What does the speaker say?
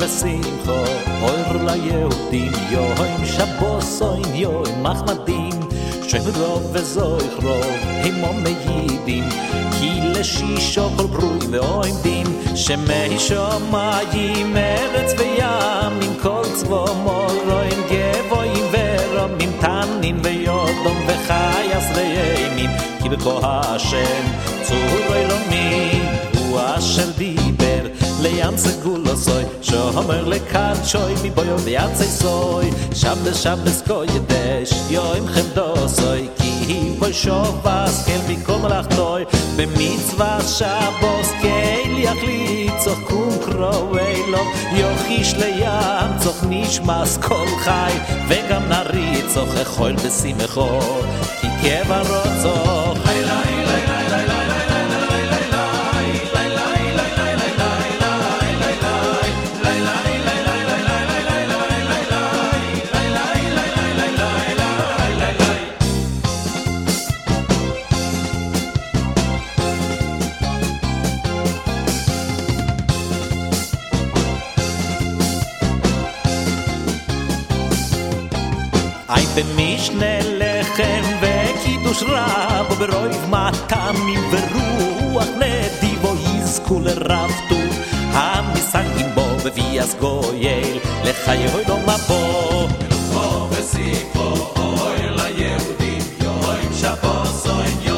ושמחו אור ליהודים יום שבוסוין יום מחמדים שם רוב וזויכרו הימו מיידים כי לשישו כל ברוי ועומדים שמי שמיים ארץ וים עם כל צבו מורוין גבוהים ורומים תנין ויודום וחייס וימים כי בכוח השם צור אלומים הוא אשר דיבר לים סגול עשוי שאומר לקדשוי מבויו ויצי סוי שבס כה ידש יום חמדו סוי כי בוי שובס כל מכל מלאכתוי במצווה שבוס כל יחליט צוך קום קרואי לו יוחיש לים צוך נשמס כל חי וגם נרי צוך החול בשמחו כי כברו צוך במשנה לחם וקידוש רב וברוב מטעמים ורוח נדיבו יזכו לרב טוב המסנגים בו וביאס גויל לחיי הוי לא מבוא מלוכו ושמחו אוי ליהודים יום שבוסוין